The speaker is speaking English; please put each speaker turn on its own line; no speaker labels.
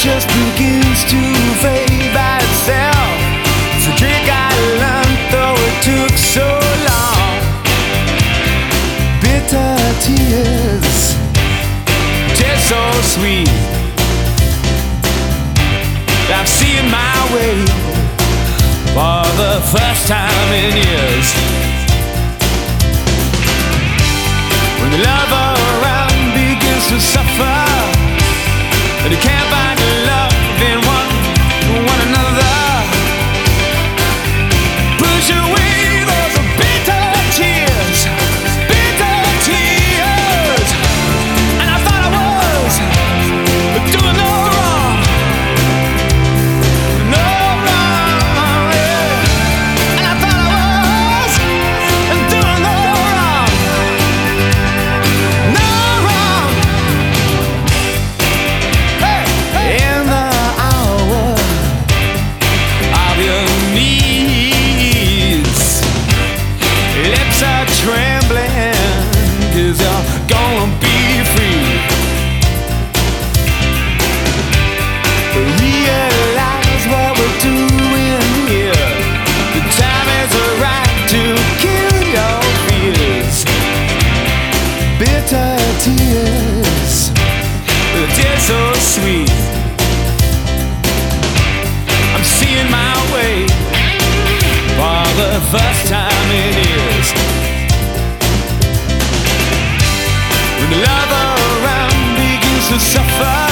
just begins to fade by itself. It's a trick I learned, though it took so long. Bitter tears, taste so sweet. I'm seeing my way for the first time in years. When the love around begins to suffer, and you can't find your love in one another, push away those bitter tears, bitter tears. And I thought I was doing no wrong, no wrong, yeah. And I thought I was doing no wrong, no wrong. In the hour of your needs, lips are trembling, 'cause you're gonna be free. Realize what we're doing here. The time is right to kill your fears. Bitter tears, the tears so sweet. I'm seeing my way for the first time in years. When the love around begins to suffer,